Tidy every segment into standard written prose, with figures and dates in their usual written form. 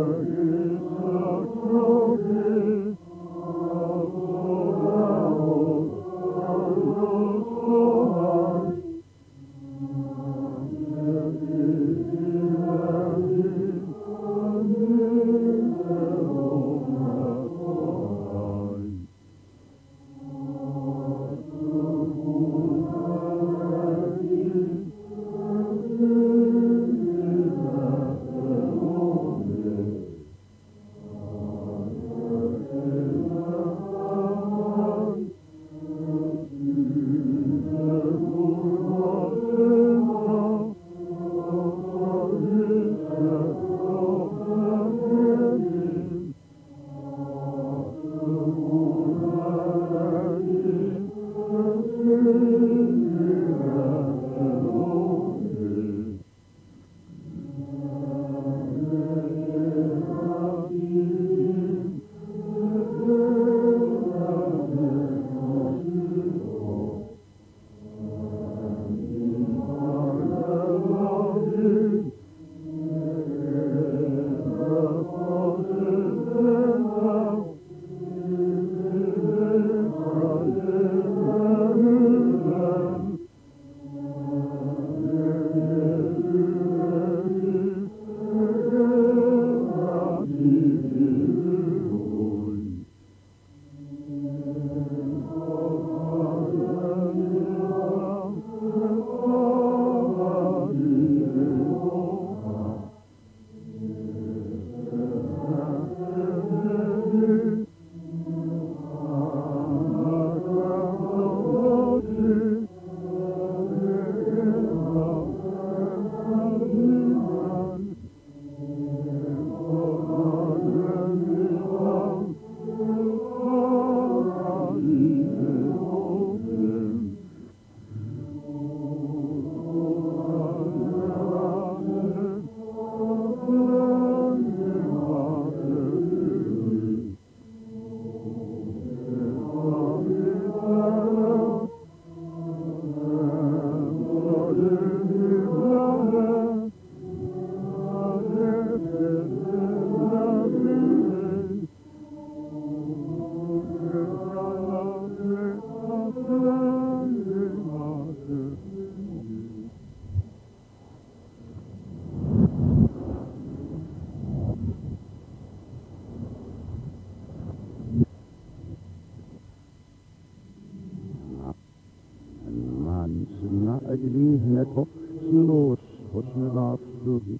أجليه تحسنوس حسن العصر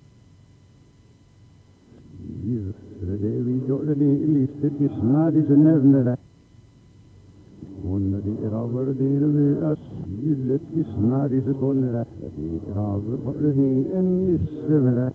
vi gjør det lite kristna, disse nevnere. Under de raver dere ved asylet kristna, disse bollere. De raver på det en nissevere.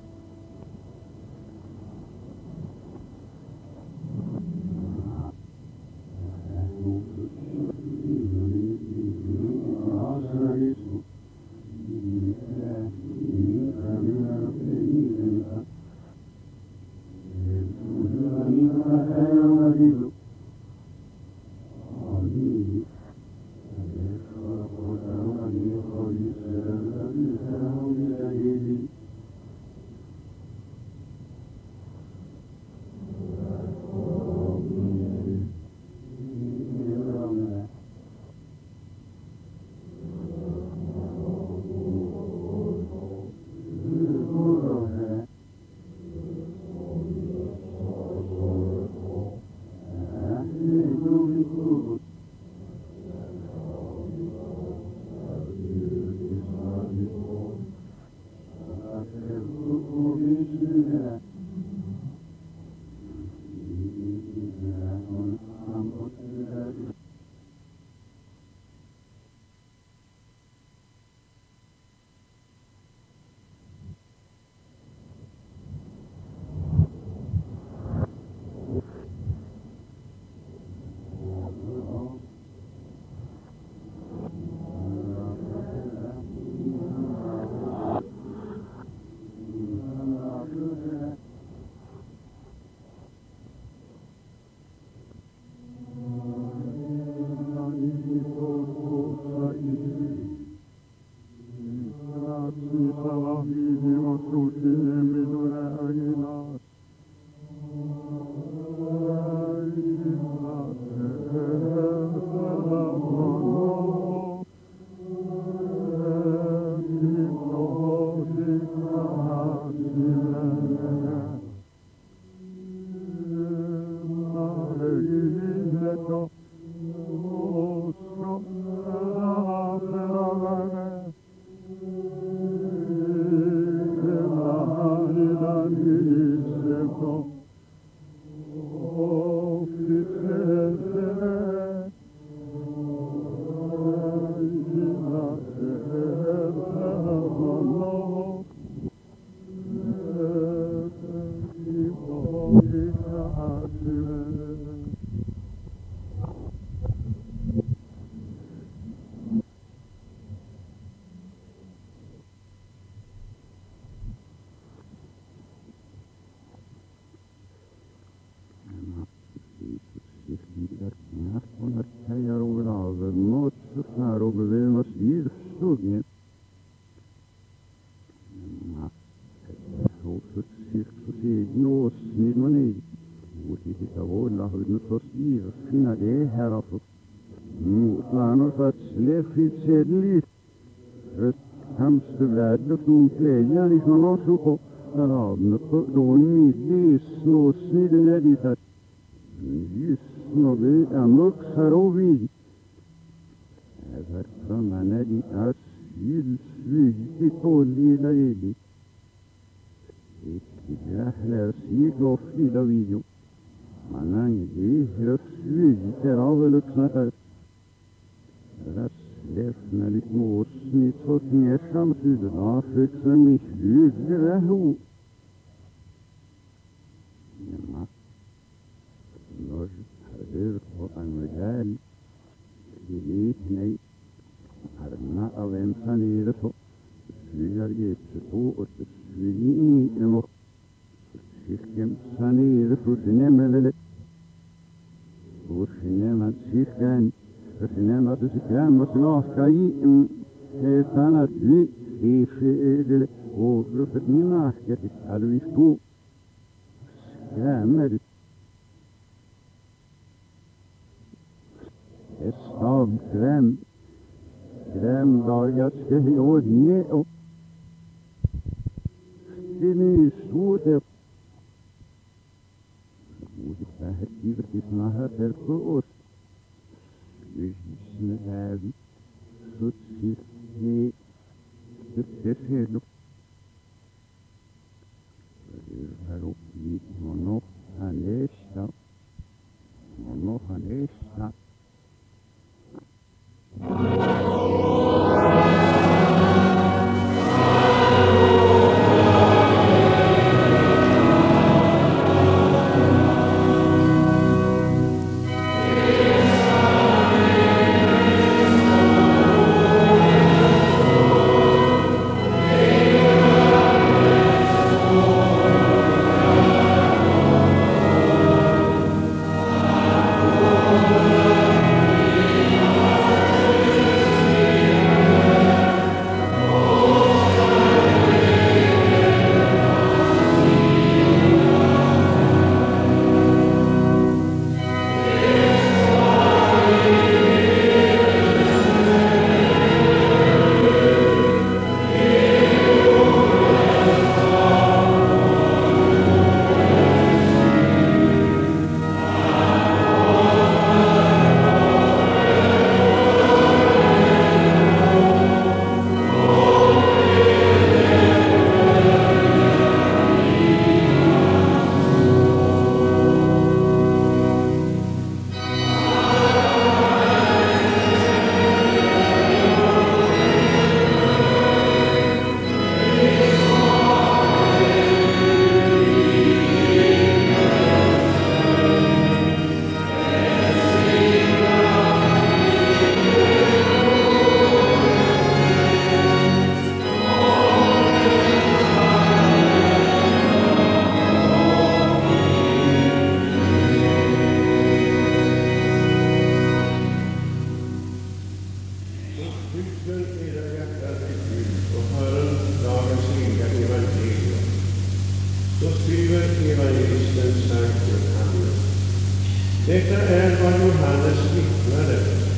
Detta är vad Johannes vittnade,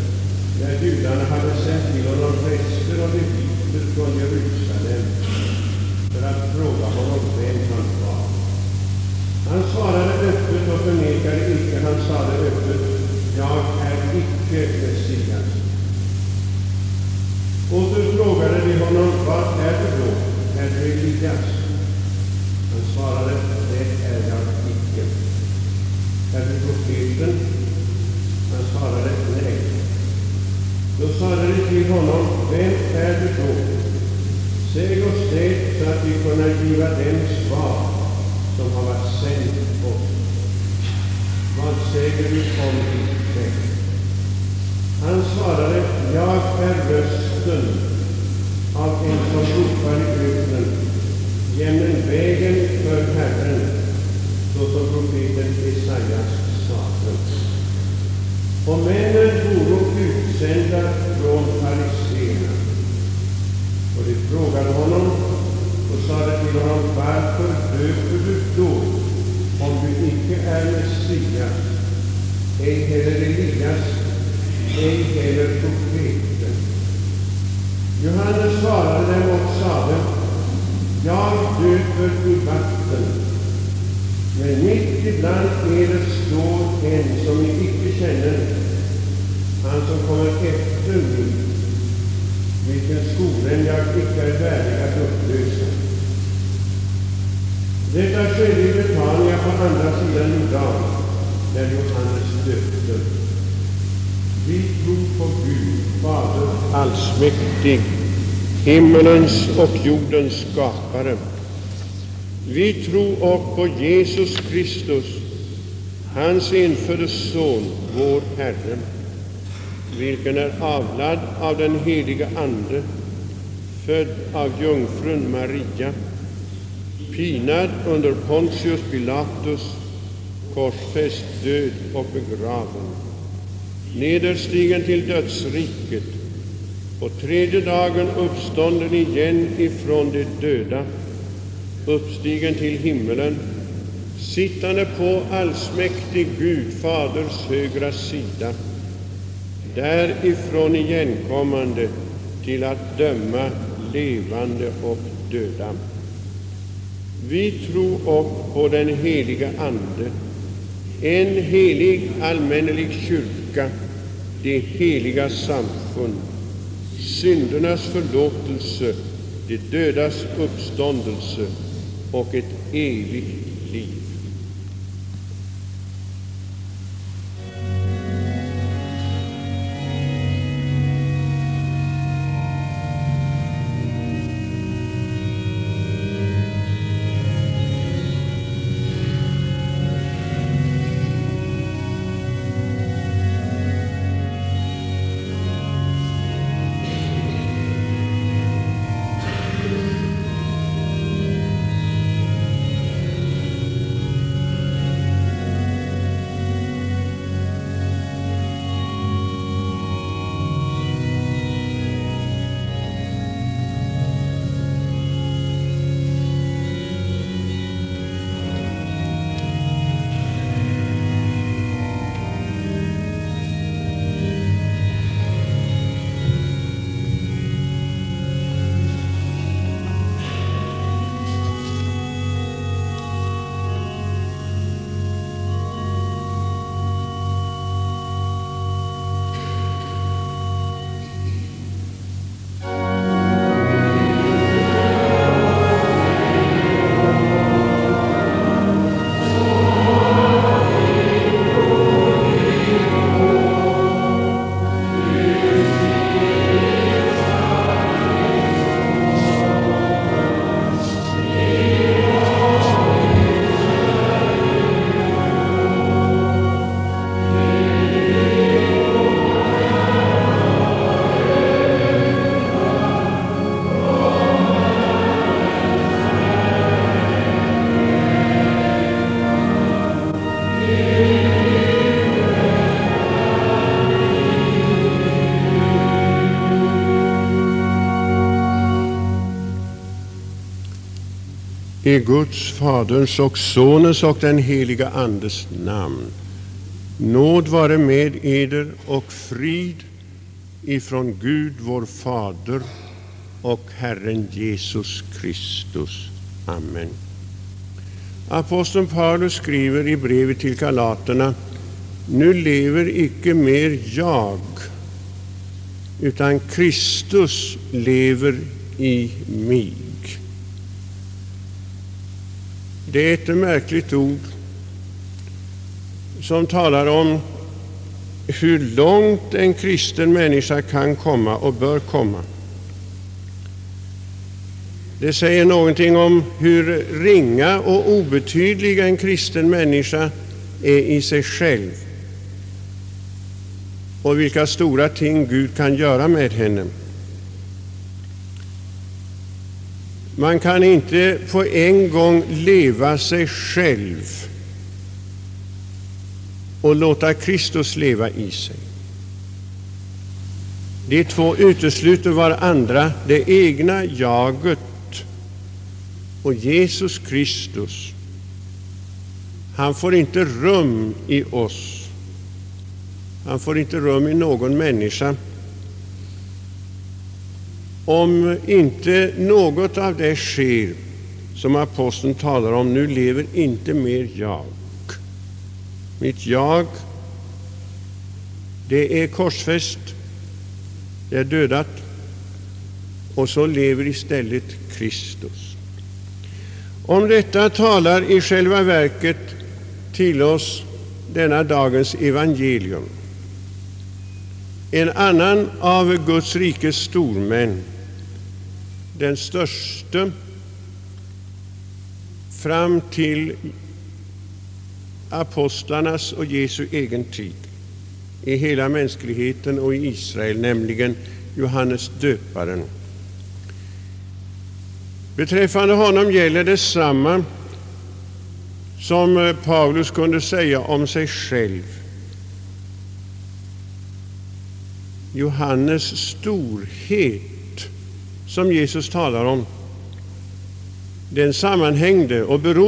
när judarna hade sänt till honom präster och leviter från Jerusalem för att fråga honom vem han var. Han svarade öppet och förnekade icke, han sade öppet: jag icke Messias. Åter frågade de honom, vad är du då? Är du Elias? Han svarade, det är jag icke. Är du profeten? Han svarade, nej. Då sade de till honom, vem är du då? Säg oss det, så att vi kunna giva den svar som har varit sänd oss. Vad säger du om ditt skäl? Han svarade, jag är rösten av en som ropar i öknen, jämnen vägen för Herren, såsom profeten Jesajas sade. Och männen voro utsända från fariséerna. Och de frågade honom och sade till honom, varför döper du då, om du icke är Messias, ej heller Elias, ej heller profeten? Johannes svarade dem och sade, jag döper i vatten, men mitt ibland er står en som ni icke känner, han som kommer efter mig, vilken skolen jag icke är värdig att upplösa. Detta skedde i Betania på andra sidan Jordan, där Johannes döpte. Vi tror på Gud, Fader allsmäktig, himmelens och jordens skapare. Vi tror också på Jesus Kristus, hans enfödde Son, vår Herre, vilken är avlad av den heliga Ande, född av jungfrun Maria, pinad under Pontius Pilatus, korsfäst, död och begraven, nederstigen till dödsriket, på tredje dagen uppstånden igen ifrån de döda, uppstigen till himmelen, sittande på allsmäktig Gud Faders högra sida, därifrån igenkommande till att döma levande och döda. Vi tror också på den heliga Ande, en helig allmännelig kyrka, det heliga samfund, syndernas förlåtelse, de dödas uppståndelse och ett evigt liv. I Guds, Faderns och Sonens och den heliga Andes namn. Nåd vare med eder och frid ifrån Gud vår Fader och Herren Jesus Kristus. Amen. Aposteln Paulus skriver i brevet till Galaterna nu lever icke mer jag, utan Kristus lever i mig. Det är ett märkligt ord som talar om hur långt en kristen människa kan komma och bör komma. Det säger någonting om hur ringa och obetydlig en kristen människa är i sig själv och vilka stora ting Gud kan göra med henne. Man kan inte på en gång leva sig själv och låta Kristus leva i sig. De två utesluter varandra, det egna jaget och Jesus Kristus. Han får inte rum i oss. Han får inte rum i någon människa om inte något av det sker som aposteln talar om. Nu lever inte mer jag. Mitt jag, det är korsfäst, det är dödat, och så lever istället Kristus. Om detta talar i själva verket till oss denna dagens evangelium. En annan av Guds rikes stormän, den störste fram till apostlarnas och Jesu egen tid i hela mänskligheten och i Israel, nämligen Johannes döparen. Beträffande honom gäller detsamma som Paulus kunde säga om sig själv. Johannes storhet, som Jesus talar om, den sammanhängde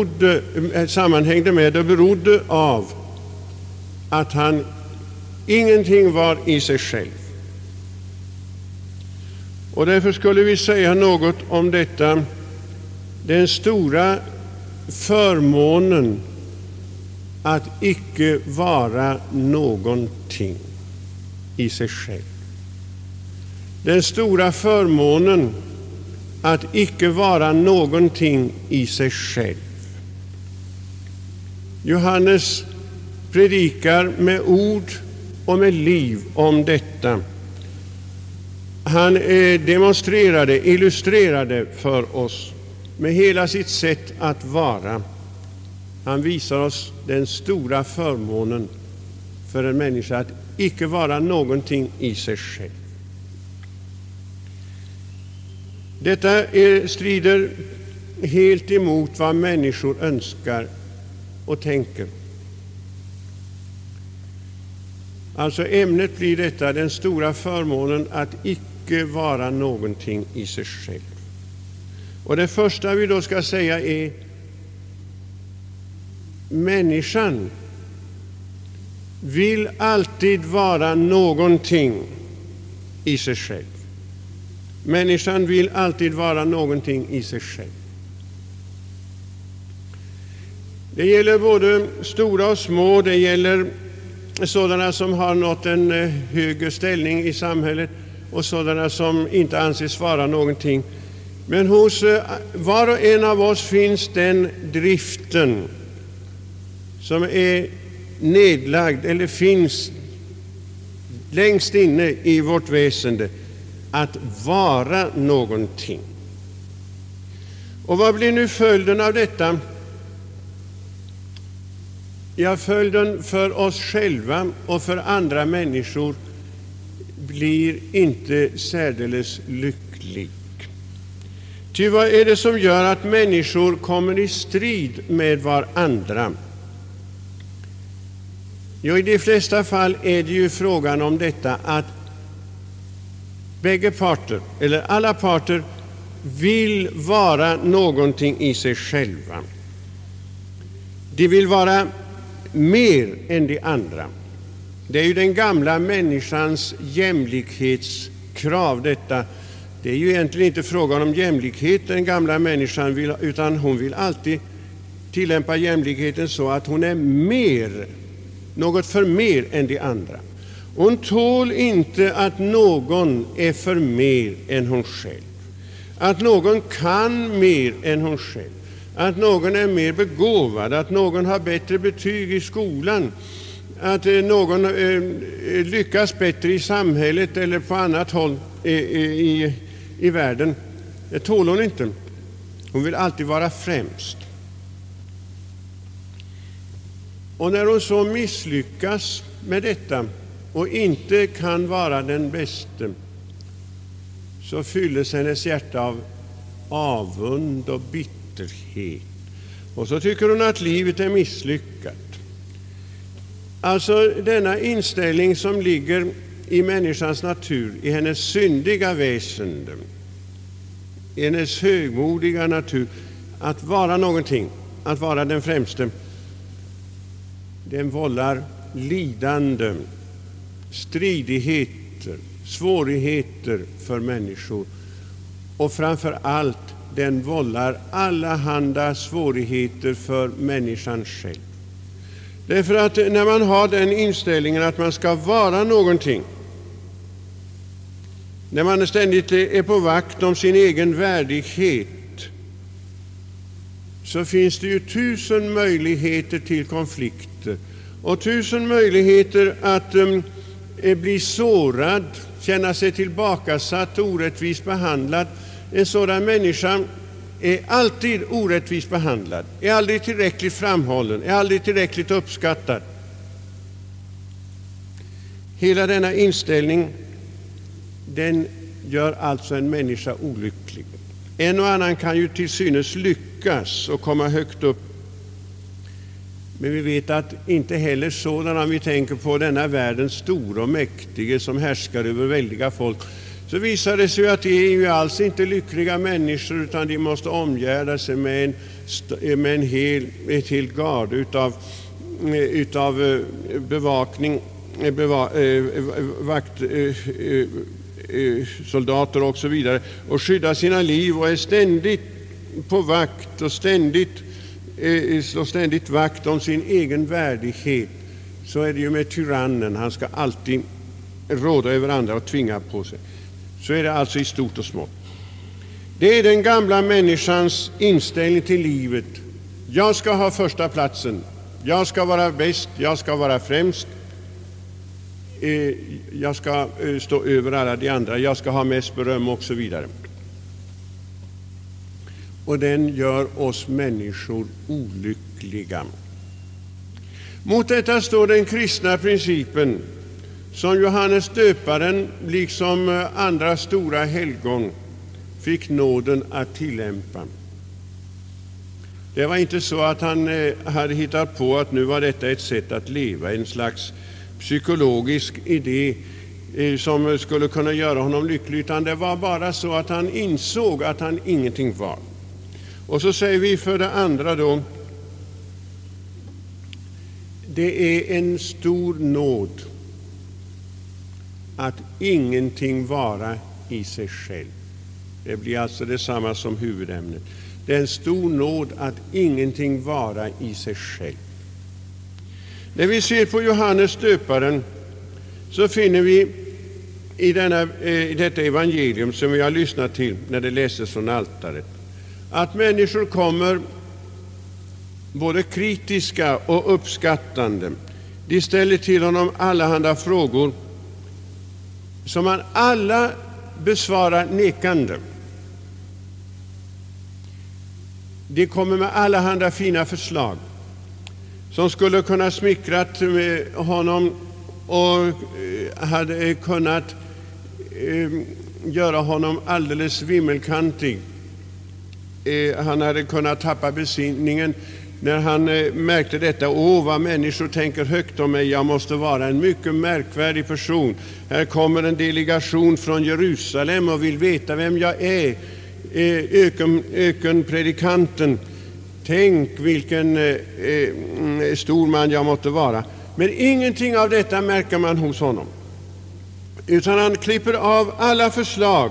med och berodde av att han ingenting var i sig själv. Och därför skulle vi säga något om detta, den stora förmånen att icke vara någonting i sig själv. Den stora förmånen att icke vara någonting i sig själv. Johannes predikar med ord och med liv om detta. Han illustrerade för oss med hela sitt sätt att vara. Han visar oss den stora förmånen för en människa att icke vara någonting i sig själv. Detta strider helt emot vad människor önskar och tänker. Alltså ämnet blir detta, den stora förmånen att icke vara någonting i sig själv. Och det första vi då ska säga är: människan vill alltid vara någonting i sig själv. Människan vill alltid vara någonting i sig själv. Det gäller både stora och små, det gäller sådana som har nått en högre ställning i samhället och sådana som inte anses vara någonting. Men hos var och en av oss finns den driften som är nedlagd eller finns längst inne i vårt väsende, att vara någonting. Och vad blir nu följden av detta? Ja, följden för oss själva och för andra människor blir inte särdeles lycklig. Ty vad är det som gör att människor kommer i strid med varandra? Jo, i de flesta fall är det ju frågan om detta att bägge parter, eller alla parter, vill vara någonting i sig själva. De vill vara mer än de andra. Det är ju den gamla människans jämlikhetskrav detta. Det är ju egentligen inte frågan om jämlikhet den gamla människan vill, utan hon vill alltid tillämpa jämlikheten så att hon är mer något för mer än de andra. Hon tål inte att någon är för mer än hon själv, att någon kan mer än hon själv, att någon är mer begåvad, att någon har bättre betyg i skolan, att någon lyckas bättre i samhället eller på annat håll i världen. Det tål hon inte. Hon vill alltid vara främst. Och när hon så misslyckas med detta och inte kan vara den bästa, så fylles hennes hjärta av avund och bitterhet. Och så tycker hon att livet är misslyckat. Alltså denna inställning som ligger i människans natur, i hennes syndiga väsen, i hennes högmodiga natur, att vara någonting, att vara den främste, den vållar lidande, stridigheter, svårigheter för människor, och framför allt den vållar allehanda svårigheter för människan själv. Därför att när man har den inställningen att man ska vara någonting, när man ständigt är på vakt om sin egen värdighet, så finns det ju 1000 möjligheter till konflikter och 1000 möjligheter att bli sårad, känna sig tillbakasatt, orättvist behandlad. En sådan människa är alltid orättvist behandlad, är aldrig tillräckligt framhållen, är aldrig tillräckligt uppskattad. Hela denna inställning, den gör alltså en människa olycklig. En och annan kan ju till synes lyckas och komma högt upp, men vi vet att inte heller sådana, om vi tänker på denna världens stora och mäktige som härskar över väldiga folk, så visar det sig att de är ju alls inte lyckliga människor, utan de måste omgärda sig med ett helt garde utav bevakning, soldater och så vidare, och skydda sina liv, och är ständigt på vakt och slår ständigt vakt om sin egen värdighet. Så är det ju med tyrannen, han ska alltid råda över andra och tvinga på sig. Så är det alltså i stort och smått. Det är den gamla människans inställning till livet. Jag ska ha första platsen, jag ska vara bäst, jag ska vara främst, jag ska stå över alla de andra, jag ska ha mest beröm och så vidare. Och den gör oss människor olyckliga. Mot detta står den kristna principen som Johannes döparen liksom andra stora helgon fick nåden att tillämpa. Det var inte så att han hade hittat på att nu var detta ett sätt att leva, en slags psykologisk idé som skulle kunna göra honom lycklig, utan det var bara så att han insåg att han ingenting var. Och så säger vi för det andra då, det är en stor nåd att ingenting vara i sig själv. Det blir alltså detsamma som huvudämnet. Det är en stor nåd att ingenting vara i sig själv. När vi ser på Johannes döparen, så finner vi i detta evangelium som vi har lyssnat till när det läses från altaret, att människor kommer både kritiska och uppskattande. De ställer till honom allehanda frågor som han alla besvarar nekande. De kommer med allehanda fina förslag som skulle kunna smickrat honom och hade kunnat göra honom alldeles vimmelkantig. Han hade kunnat tappa besinningen när han märkte detta. Vad människor tänker högt om mig, jag måste vara en mycket märkvärdig person. Här kommer en delegation från Jerusalem och vill veta vem jag är, ökenpredikanten. Tänk vilken stor man jag måtte vara. Men ingenting av detta märker man hos honom, utan han klipper av alla förslag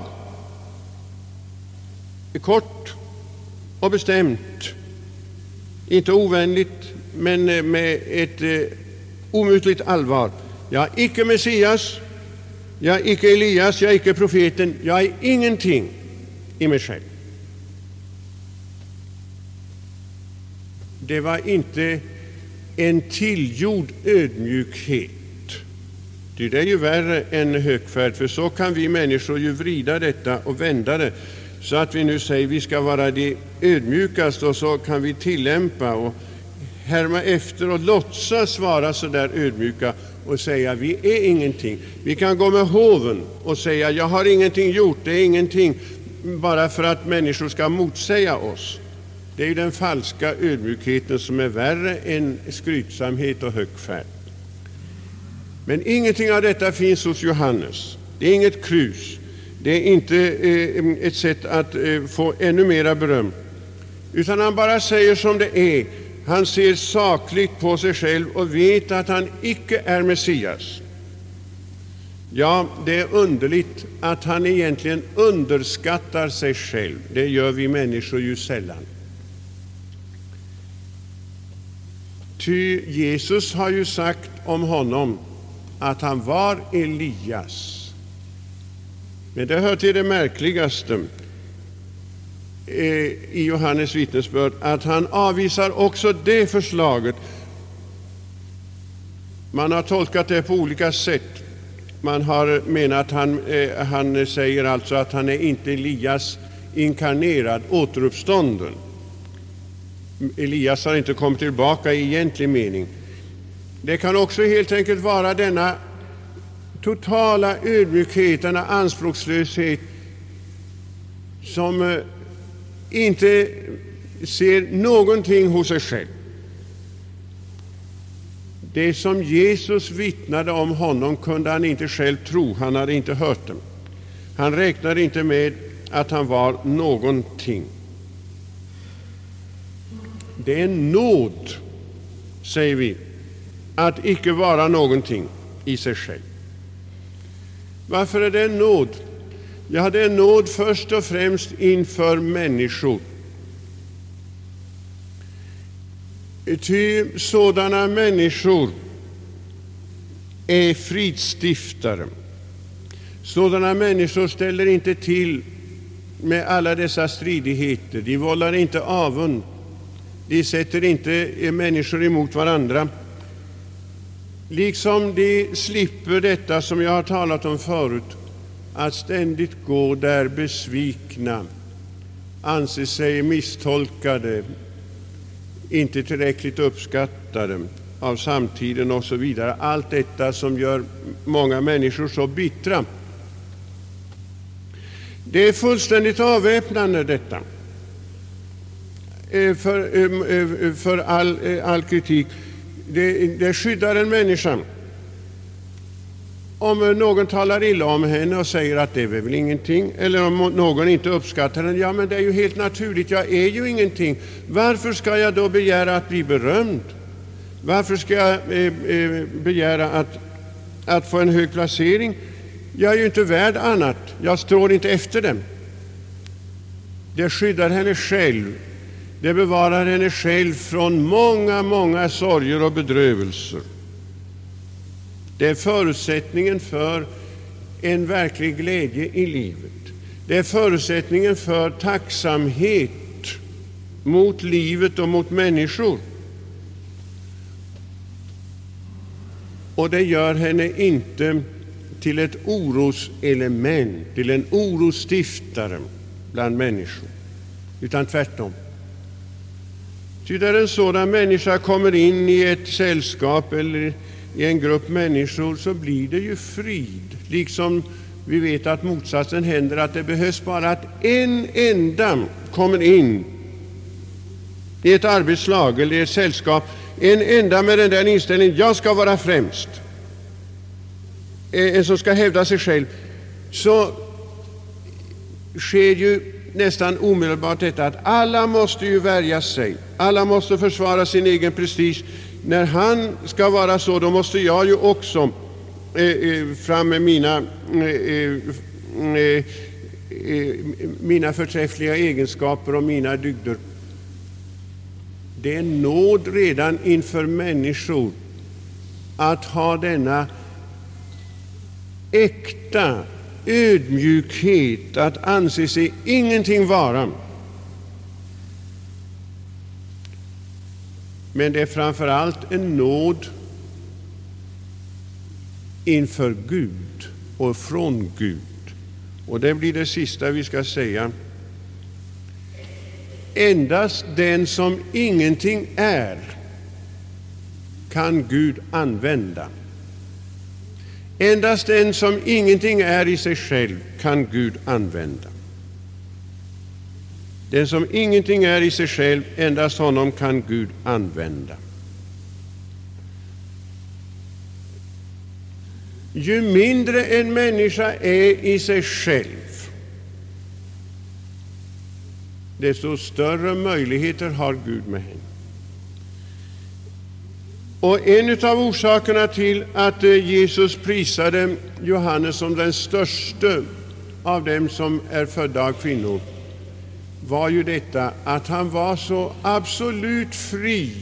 kort och bestämt, inte ovänligt, men med omutligt allvar. Jag är icke Messias, jag är icke Elias, jag är icke profeten, jag är ingenting i mig själv. Det var inte en tillgjord ödmjukhet. Det är ju värre än högfärd, för så kan vi människor ju vrida detta och vända det, så att vi nu säger vi ska vara de ödmjukaste, och så kan vi tillämpa och härma efter och låtsas vara så där ödmjuka och säga vi är ingenting. Vi kan gå med hoven och säga jag har ingenting gjort, det är ingenting, bara för att människor ska motsäga oss. Det är ju den falska ödmjukheten som är värre än skrytsamhet och högfärd. Men ingenting av detta finns hos Johannes. Det är inget krus. Det är inte ett sätt att få ännu mera beröm. Utan han bara säger som det är. Han ser sakligt på sig själv och vet att han icke är Messias. Ja, det är underligt att han egentligen underskattar sig själv. Det gör vi människor ju sällan. Ty Jesus har ju sagt om honom att han var Elias. Men det hör till det märkligaste i Johannes vittnesbörd, att han avvisar också det förslaget. Man har tolkat det på olika sätt. Man har menat han säger alltså att han är inte Elias inkarnerad, återuppstånden. Elias har inte kommit tillbaka i egentlig mening. Det kan också helt enkelt vara denna totala ödmjukhet, denna anspråkslöshet som inte ser någonting hos sig själv. Det som Jesus vittnade om honom kunde han inte själv tro, han hade inte hört det. Han räknade inte med att han var någonting. Det är en nåd, säger vi, att icke vara någonting i sig själv. Varför är det en nåd? Ja, det är en nåd först och främst inför människor. Ty sådana människor är fridstiftare. Sådana människor ställer inte till med alla dessa stridigheter. De vållar inte avund. De sätter inte människor emot varandra. Liksom de slipper detta som jag har talat om förut, att ständigt gå där besvikna, anser sig misstolkade, inte tillräckligt uppskattade av samtiden och så vidare. Allt detta som gör många människor så bittra. Det är fullständigt avväpnande detta för all kritik. Det skyddar en människa. Om någon talar illa om henne och säger att det är väl ingenting, eller om någon inte uppskattar henne, ja men det är ju helt naturligt, jag är ju ingenting. Varför ska jag då begära att bli berömd? Varför ska jag begära att få en hög placering? Jag är ju inte värd annat, jag står inte efter dem. Det skyddar henne själv. Det bevarar henne själv från många, många sorger och bedrövelser. Det är förutsättningen för en verklig glädje i livet. Det är förutsättningen för tacksamhet mot livet och mot människor. Och det gör henne inte till ett oroselement, till en orosstiftare bland människor, utan tvärtom. Ty där en sådan människa kommer in i ett sällskap eller i en grupp människor, så blir det ju frid. Liksom vi vet att motsatsen händer, att det behövs bara att en enda kommer in i ett arbetslag eller i ett sällskap, en enda med den där inställningen, jag ska vara främst, en som ska hävda sig själv, så sker ju nästan omedelbart detta att alla måste ju värja sig, alla måste försvara sin egen prestige. När han ska vara så, då måste jag ju också fram med mina förträffliga egenskaper och mina dygder. Det är nåd redan inför människor att ha denna äkta ödmjukhet, att anse sig ingenting vara. Men det är framför allt en nåd inför Gud och från Gud. Och det blir det sista vi ska säga. Endast den som ingenting är kan Gud använda. Endast den som ingenting är i sig själv kan Gud använda. Den som ingenting är i sig själv, endast honom kan Gud använda. Ju mindre en människa är i sig själv, desto större möjligheter har Gud med henne. Och en av orsakerna till att Jesus prisade Johannes som den störste av dem som är födda av kvinnor var ju detta att han var så absolut fri,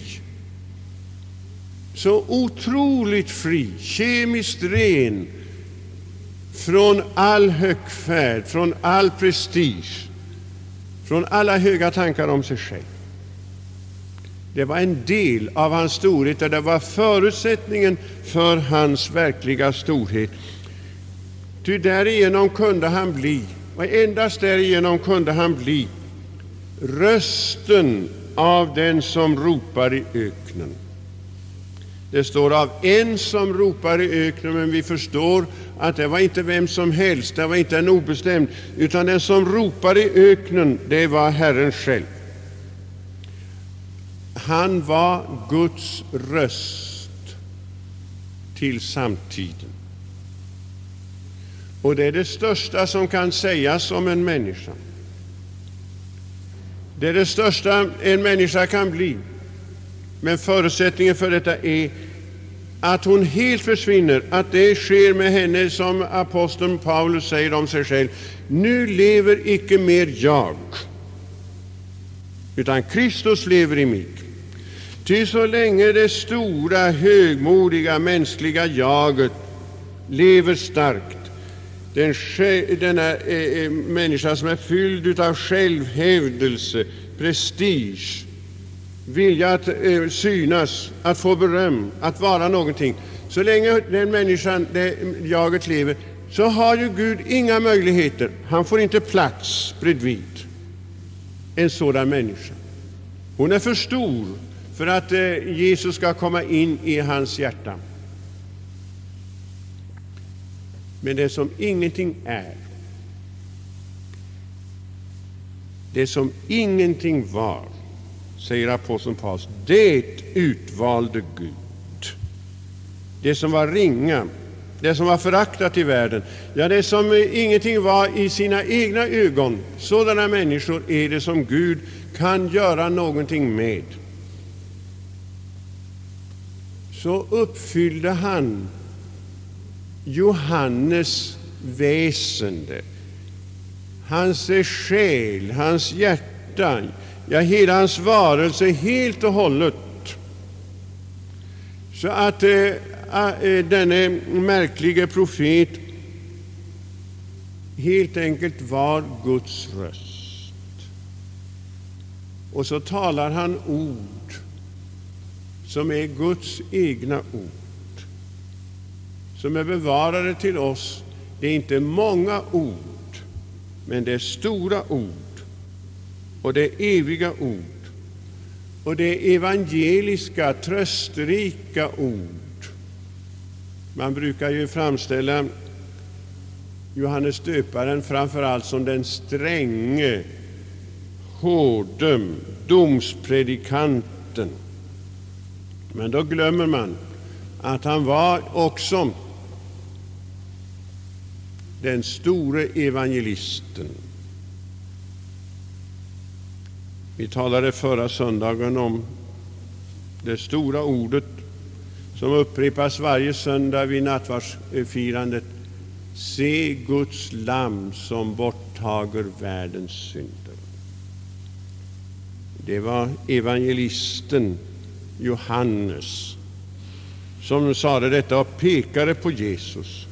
så otroligt fri, kemiskt ren från all högfärd, från all prestige, från alla höga tankar om sig själv. Det var en del av hans storhet och det var förutsättningen för hans verkliga storhet. Ty därigenom kunde han bli, och endast därigenom kunde han bli, rösten av den som ropar i öknen. Det står av en som ropar i öknen, men vi förstår att det var inte vem som helst, det var inte en obestämd, utan den som ropar i öknen, det var Herren själv. Han var Guds röst till samtiden. Och det är det största som kan sägas om en människa. Det är det största en människa kan bli. Men förutsättningen för detta är att hon helt försvinner, att det sker med henne som aposteln Paulus säger om sig själv. Nu lever icke mer jag, utan Kristus lever i mig. Ty så länge det stora, högmodiga, mänskliga jaget lever starkt, denna människa som är fylld av självhävdelse, prestige, vilja att synas, att få beröm, att vara någonting. Så länge den människan, det jaget lever, så har ju Gud inga möjligheter. Han får inte plats bredvid en sådan människa. Hon är för stor för att Jesus ska komma in i hans hjärta. Men det som ingenting är, det som ingenting var, säger aposteln Paulus, det utvalde Gud. Det som var ringa, det som var föraktat i världen, ja, det som ingenting var i sina egna ögon, sådana människor är det som Gud kan göra någonting med. Så uppfyllde han Johannes väsende, hans själ, hans hjärta, ja, hela hans varelse helt och hållet, så att denne märkliga profet helt enkelt var Guds röst. Och så talar han ord som är Guds egna ord, som är bevarade till oss. Det är inte många ord, men det är stora ord, och det är eviga ord, och det är evangeliska, trösterika ord. Man brukar ju framställa Johannes döparen framför allt som den stränge, hårde domspredikanten. Men då glömmer man att han var också den store evangelisten. Vi talade förra söndagen om det stora ordet som upprepas varje söndag vid nattvardsfirandet. Se Guds lamm som borttager världens synder. Det var evangelisten Johannes som sade detta och pekade på Jesus.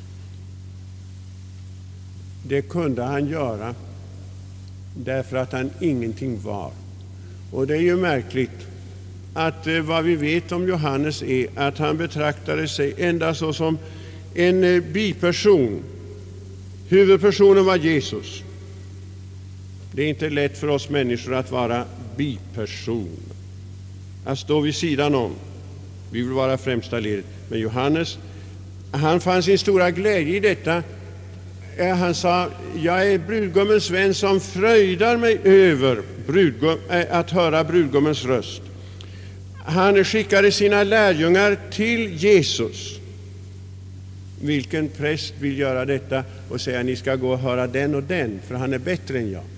Det kunde han göra därför att han ingenting var. Och det är ju märkligt att vad vi vet om Johannes är att han betraktade sig endast såsom en biperson. Huvudpersonen var Jesus. Det är inte lätt för oss människor att vara biperson, att stå vid sidan om. Vi vill vara främsta ledet. Men Johannes, han fann sin stora glädje i detta. Han sa, jag är brudgummens vän som fröjdar mig över att höra brudgummens röst. Han skickade sina lärjungar till Jesus. Vilken präst vill göra detta och säga, ni ska gå och höra den och den, för han är bättre än jag?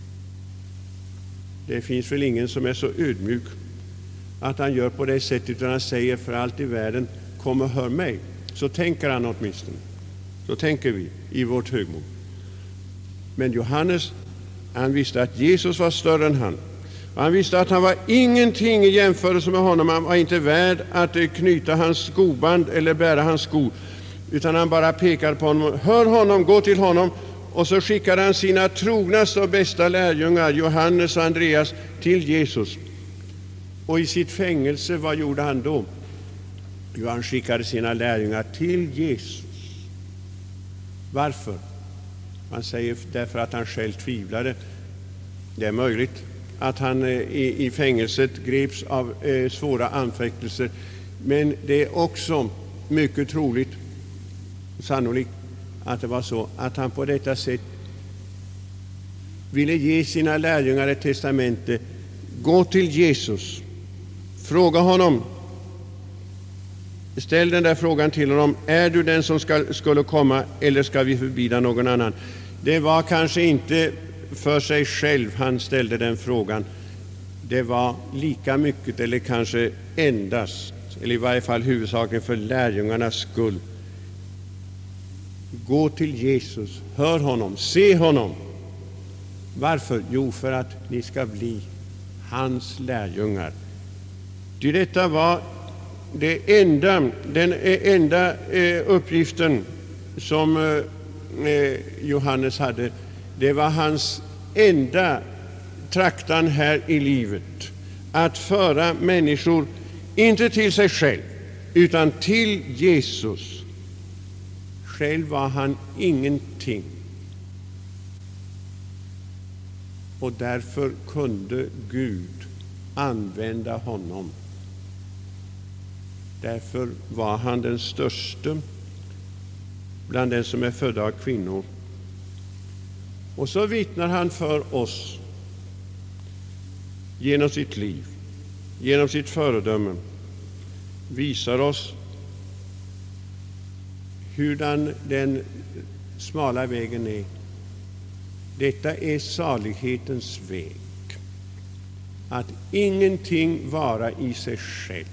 Det finns väl ingen som är så ödmjuk att han gör på det sättet, utan han säger för allt i världen, kom och hör mig. Så tänker han åtminstone. Så tänker vi i vårt högmod. Men Johannes, han visste att Jesus var större än han. Han visste att han var ingenting i jämförelse med honom. Han var inte värd att knyta hans skoband eller bära hans skor. Utan han bara pekade på honom. Hör honom, gå till honom. Och så skickade han sina trognaste och bästa lärjungar, Johannes och Andreas, till Jesus. Och i sitt fängelse, vad gjorde han då? Jo, han skickade sina lärjungar till Jesus. Varför? Han säger därför att han själv tvivlade. Det är möjligt att han i fängelset greps av svåra anfäktelser. Men det är också mycket troligt, sannolikt, att det var så att han på detta sätt ville ge sina lärjungar ett testamente. Gå till Jesus. Fråga honom. Ställ den där frågan till honom. Är du den som skulle komma, eller ska vi förbjuda någon annan? Det var kanske inte för sig själv han ställde den frågan. Det var lika mycket, eller kanske endast, eller i varje fall huvudsakligen för lärjungarnas skull. Gå till Jesus, hör honom, se honom. Varför? Jo, för att ni ska bli hans lärjungar. Ty detta var den enda uppgiften som Johannes hade. Det var hans enda traktan här i livet. Att föra människor inte till sig själv utan till Jesus. Själv var han ingenting. Och därför kunde Gud använda honom. Därför var han den störste bland den som är födda av kvinnor. Och så vittnar han för oss genom sitt liv, genom sitt föredöme, visar oss hurdan den smala vägen är. Detta är salighetens väg. Att ingenting vara i sig själv.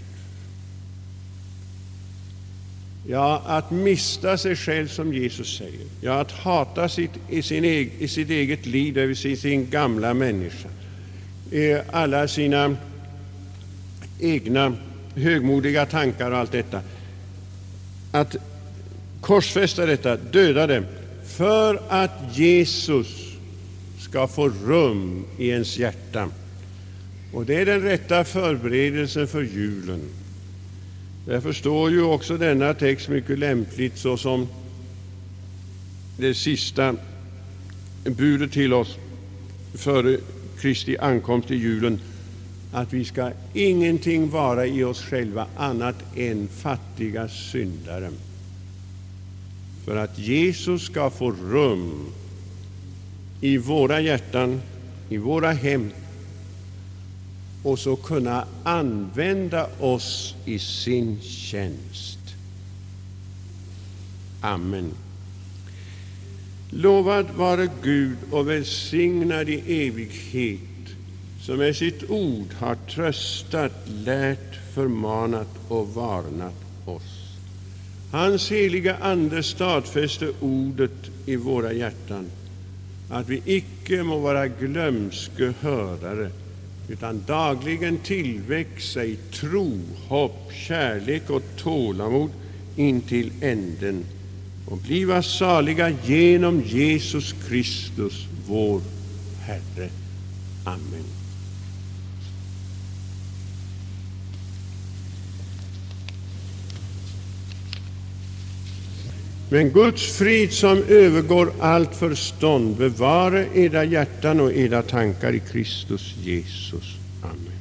Ja, att mista sig själv, som Jesus säger. Ja, att hata sitt eget liv, det vill säga sin gamla människa. Alla sina egna högmodiga tankar och allt detta. Att korsfästa detta, döda det, för att Jesus ska få rum i ens hjärta. Och det är den rätta förberedelsen för julen. Därför står ju också denna text mycket lämpligt såsom det sista budet till oss före Kristi ankomst i julen, att vi ska ingenting vara i oss själva annat än fattiga syndare. För att Jesus ska få rum i våra hjärtan, i våra hem, och så kunna använda oss i sin tjänst. Amen. Lovad vare Gud och välsignad i evighet, som med sitt ord har tröstat, lärt, förmanat och varnat oss. Hans heliga ande stadfäste ordet i våra hjärtan, att vi icke må vara glömske hörare, utan dagligen tillväxa i tro, hopp, kärlek och tålamod in till änden och bliva saliga genom Jesus Kristus, vår Herre. Amen. Men Guds frid som övergår allt förstånd bevara era hjärtan och era tankar i Kristus Jesus. Amen.